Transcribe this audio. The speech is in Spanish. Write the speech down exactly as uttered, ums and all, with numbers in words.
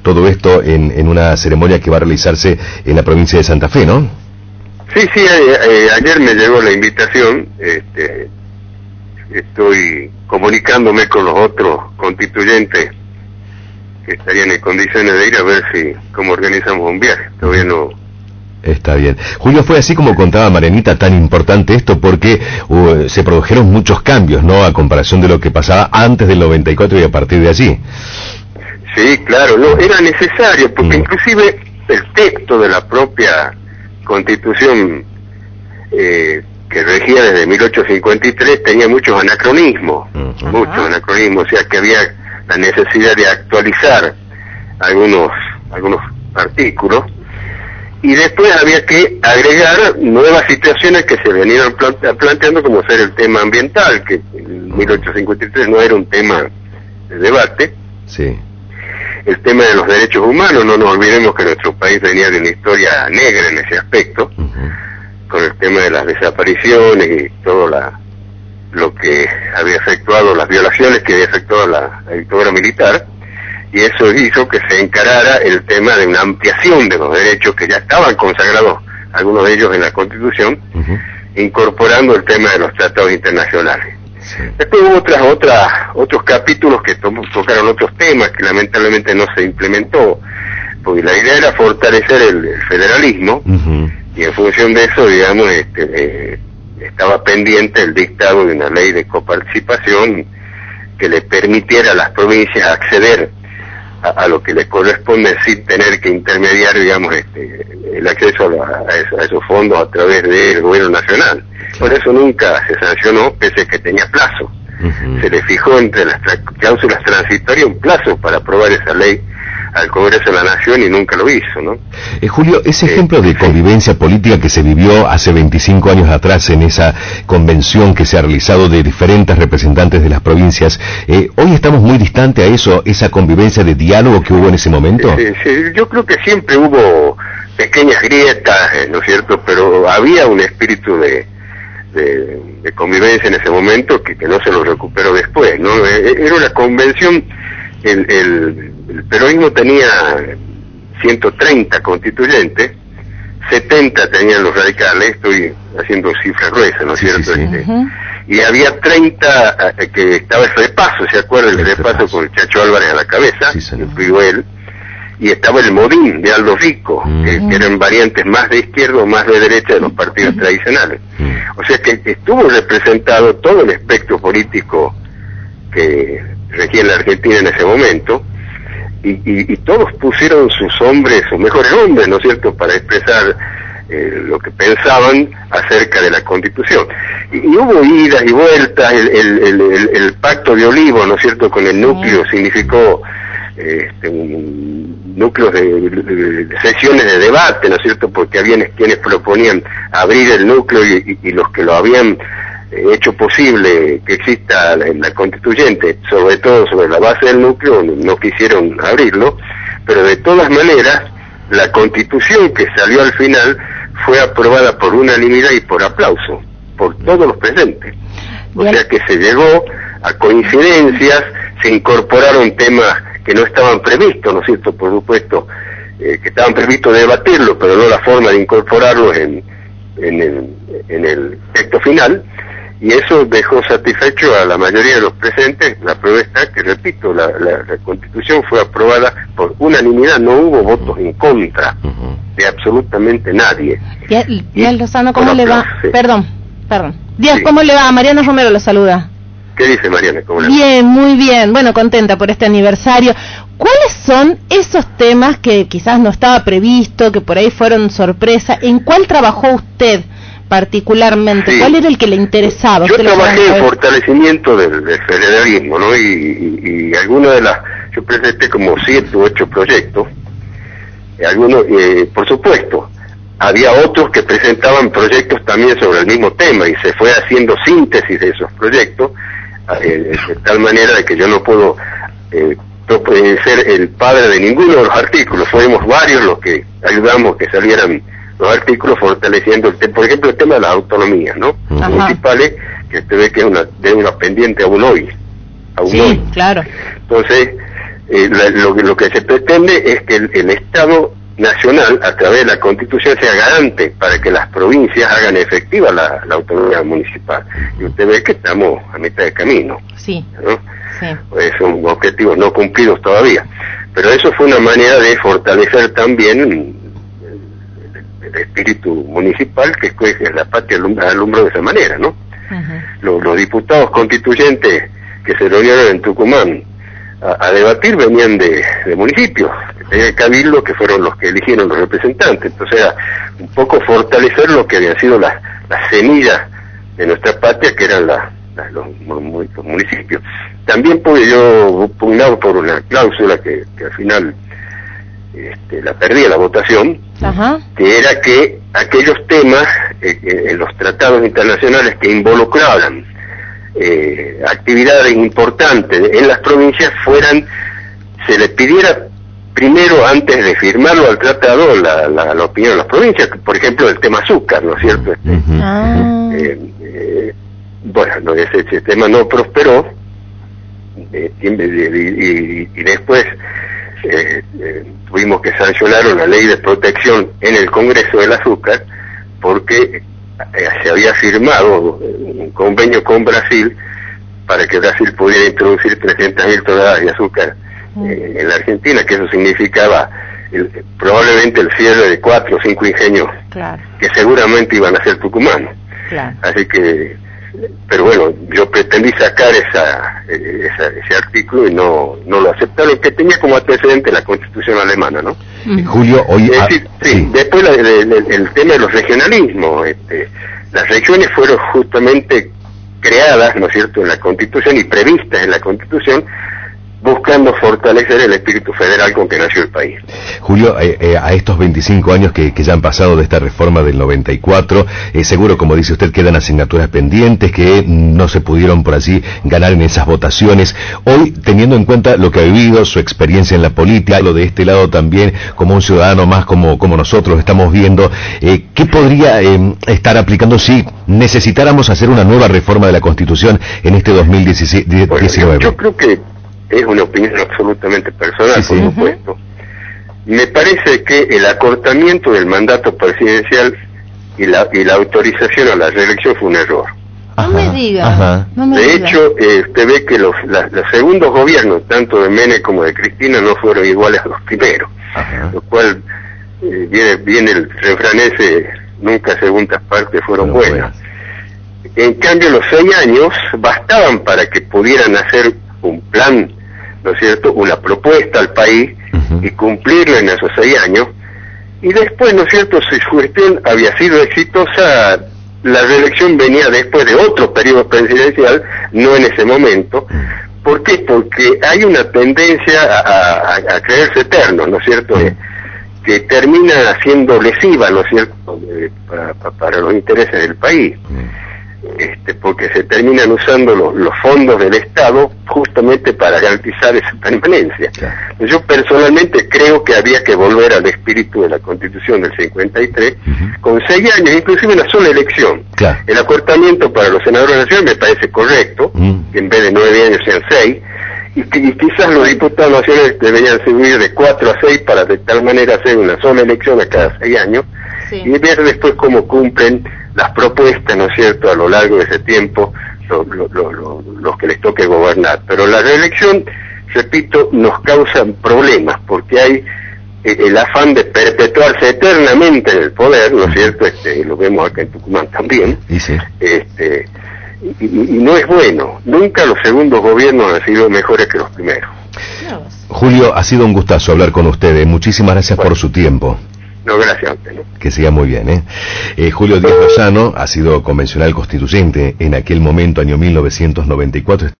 todo esto en, en una ceremonia que va a realizarse en la provincia de Santa Fe, ¿no? Sí, sí, eh, eh, ayer me llegó la invitación, este, estoy comunicándome con los otros constituyentes que estarían en condiciones de ir a ver si cómo organizamos un viaje. Todavía no. Está bien. Julio, fue así como contaba Marianita, tan importante esto porque uh, se produjeron muchos cambios, ¿no? A comparación de lo que pasaba antes del noventa y cuatro y a partir de allí. Sí, claro, no, era necesario, porque mm. inclusive el texto de la propia Constitución eh, que regía desde mil ochocientos cincuenta y tres tenía muchos anacronismos, uh-huh. muchos anacronismos, o sea que había la necesidad de actualizar algunos algunos artículos y después había que agregar nuevas situaciones que se venían plante- planteando, como ser el tema ambiental, que en mil ochocientos cincuenta y tres no era un tema de debate. Sí. El tema de los derechos humanos, no nos olvidemos que nuestro país venía de una historia negra en ese aspecto, uh-huh. con el tema de las desapariciones y todo la, lo que había efectuado, las violaciones que había efectuado la, la dictadura militar, y eso hizo que se encarara el tema de una ampliación de los derechos que ya estaban consagrados, algunos de ellos en la Constitución, uh-huh. incorporando el tema de los tratados internacionales. Sí. Después hubo otras, otras, otros capítulos que to- tocaron otros temas que lamentablemente no se implementó, porque la idea era fortalecer el, el federalismo, uh-huh. y en función de eso, digamos, este, eh, estaba pendiente el dictado de una ley de coparticipación que le permitiera a las provincias acceder a, a lo que les corresponde sin tener que intermediar, digamos, este, el acceso a, la, a, eso, a esos fondos a través del gobierno nacional. Por eso nunca se sancionó, pese a que tenía plazo. Uh-huh. Se le fijó entre las tra- cláusulas transitorias un plazo para aprobar esa ley al Congreso de la Nación y nunca lo hizo, ¿no? Eh, Julio, ese eh, ejemplo de convivencia política que se vivió hace veinticinco años atrás en esa convención que se ha realizado de diferentes representantes de las provincias, eh, hoy estamos muy distante a eso, esa convivencia de diálogo que hubo en ese momento. Sí, sí, yo creo que siempre hubo pequeñas grietas, ¿no es cierto? Pero había un espíritu de De, de convivencia en ese momento que, que no se lo recuperó después, ¿no? Era una convención, el, el, el peronismo tenía ciento treinta constituyentes, setenta tenían los radicales, estoy haciendo cifras gruesas, ¿no es sí, cierto? Sí, sí. Este, uh-huh. Y había treinta eh, que estaba el repaso, ¿se acuerda? El, el repaso, repaso con el Chacho Álvarez a la cabeza, sí, incluyó él. Y estaba el Modín de Aldo Rico, mm. que, que eran variantes más de izquierda o más de derecha de los partidos mm. tradicionales. Mm. O sea que estuvo representado todo el espectro político que regía en la Argentina en ese momento, y, y, y todos pusieron sus hombres, sus mejores hombres, ¿no es cierto?, para expresar eh, lo que pensaban acerca de la Constitución. Y, y hubo idas y vueltas, el, el, el, el, el pacto de Olivo, ¿no es cierto?, con el núcleo significó este, un núcleos de, de, de sesiones de debate, ¿no es cierto?, porque habían quienes proponían abrir el núcleo y, y, y los que lo habían hecho posible que exista la, la constituyente, sobre todo sobre la base del núcleo, no quisieron abrirlo, pero de todas maneras la Constitución que salió al final fue aprobada por unanimidad y por aplauso, por todos los presentes. O sea que se llegó a coincidencias, se incorporaron temas que no estaban previstos, ¿no es cierto?, por supuesto, eh, que estaban previstos debatirlo, pero no la forma de incorporarlos en, en, el, en el texto final, y eso dejó satisfecho a la mayoría de los presentes. La prueba está que, repito, la, la, la Constitución fue aprobada por unanimidad, no hubo votos en contra de absolutamente nadie. Díaz Lozano, ¿cómo le va? Sí. Perdón, perdón. Díaz, sí. ¿Cómo le va? Mariana Romero lo saluda. ¿Qué dice Mariana? ¿Cómo le va? Bien, muy bien. Bueno, contenta por este aniversario. ¿Cuáles son esos temas que quizás no estaba previsto, que por ahí fueron sorpresa? ¿En cuál trabajó usted particularmente? Sí. ¿Cuál era el que le interesaba? Yo trabajé en fortalecimiento del, del federalismo, ¿no? Y, y, y algunas de las... Yo presenté como siete u ocho proyectos. Algunos, eh, por supuesto, había otros que presentaban proyectos también sobre el mismo tema y se fue haciendo síntesis de esos proyectos, eh, de tal manera de que yo no puedo eh, ser el padre de ninguno de los artículos. Fuimos varios los que ayudamos que salieran los artículos fortaleciendo el tema, por ejemplo, el tema de las autonomías, ¿no? Ajá. Municipales, que usted ve que es una deuda pendiente aún hoy. Aún sí, hoy. Claro. Entonces, eh, la, lo, lo que se pretende es que el, el Estado nacional, a través de la Constitución, sea garante para que las provincias hagan efectiva la, la autonomía municipal. Y usted ve que estamos a mitad de camino. Sí. ¿No? Sí. Son objetivos no cumplidos todavía. Pero eso fue una manera de fortalecer también el, el espíritu municipal, que es la patria alumbró de esa manera, ¿no? Uh-huh. Los, los diputados constituyentes que se reunieron en Tucumán a, a debatir venían de, de municipios, de cabildo, que fueron los que eligieron los representantes. Entonces era un poco fortalecer lo que habían sido las la semillas de nuestra patria, que eran la, la, los, los municipios. También pude yo pugnar por una cláusula que, que al final este, la perdí en la votación, uh-huh. que era que aquellos temas eh, en los tratados internacionales que involucraban eh, actividades importantes en las provincias fueran, se les pidiera primero, antes de firmarlo al tratado, la, la, la opinión de las provincias. Por ejemplo, el tema azúcar, ¿no es cierto? Este, uh-huh. ah. eh, eh, bueno, no, ese, ese tema no prosperó, eh, y, y, y después eh, eh, tuvimos que sancionar una ley de protección en el Congreso del azúcar, porque eh, se había firmado un convenio con Brasil para que Brasil pudiera introducir trescientas mil toneladas de azúcar eh, en la Argentina, que eso significaba el, probablemente el cierre de cuatro o cinco ingenios, claro, que seguramente iban a ser tucumanos. Claro. Así que, pero bueno, yo pretendí sacar esa, esa ese artículo y no no lo aceptaron, que tenía como antecedente la Constitución alemana, ¿no? Mm. Julio, hoy... Es decir, sí, sí. Después la, el, el tema de los regionalismos, este, las regiones fueron justamente creadas, ¿no es cierto?, en la Constitución y previstas en la Constitución, buscando fortalecer el espíritu federal con que nació el país. Julio, eh, eh, a estos veinticinco años que, que ya han pasado de esta reforma del noventa y cuatro, eh, seguro, como dice usted, quedan asignaturas pendientes que no se pudieron por allí ganar en esas votaciones. Hoy, teniendo en cuenta lo que ha vivido, su experiencia en la política, lo de este lado también, como un ciudadano más como, como nosotros estamos viendo, eh, ¿qué podría eh, estar aplicando si necesitáramos hacer una nueva reforma de la Constitución en este dos mil diecinueve? Bueno, yo, yo creo que es una opinión absolutamente personal, sí, sí. por supuesto. Uh-huh. Me parece que el acortamiento del mandato presidencial y la, y la autorización a la reelección fue un error. Ajá, no me diga. No me de diga. hecho, eh, usted ve que los, la, los segundos gobiernos, tanto de Menem como de Cristina, no fueron iguales a los primeros. Ajá. Lo cual eh, viene, viene el refrán ese, nunca segundas partes fueron no, buenas. Bueno. En cambio, los seis años bastaban para que pudieran hacer un plan, ¿no es cierto?, una propuesta al país, uh-huh, y cumplirla en esos seis años, y después, ¿no es cierto?, si su gestión había sido exitosa, la reelección venía después de otro periodo presidencial, no en ese momento. ¿Por qué? Porque hay una tendencia a, a, a creerse eterno, ¿no es cierto?, uh-huh, que termina siendo lesiva, ¿no es cierto?, eh, para, para los intereses del país. Uh-huh. Este, porque se terminan usando los, los fondos del Estado justamente para garantizar esa permanencia. Claro. Yo personalmente creo que había que volver al espíritu de la Constitución del cincuenta y tres, uh-huh, con seis años, inclusive una sola elección. Claro. El acortamiento para los senadores nacionales me parece correcto, uh-huh, que en vez de nueve años sean seis, y, y quizás los diputados nacionales deberían subir de cuatro a seis para de tal manera hacer una sola elección a cada seis años, sí, y ver después cómo cumplen las propuestas, ¿no es cierto?, a lo largo de ese tiempo, lo, lo, lo, lo, los que les toque gobernar. Pero la reelección, repito, nos causa problemas, porque hay eh, el afán de perpetuarse eternamente en el poder, ¿no es cierto?, este, lo vemos acá en Tucumán también, ¿Y sí? este, y, y, y no es bueno. Nunca los segundos gobiernos han sido mejores que los primeros. Julio, ha sido un gustazo hablar con ustedes. Muchísimas gracias bueno. por su tiempo. No, gracias a usted, ¿no? Que siga muy bien, ¿eh? eh Julio Díaz Lozano ha sido convencional constituyente en aquel momento, año mil novecientos noventa y cuatro.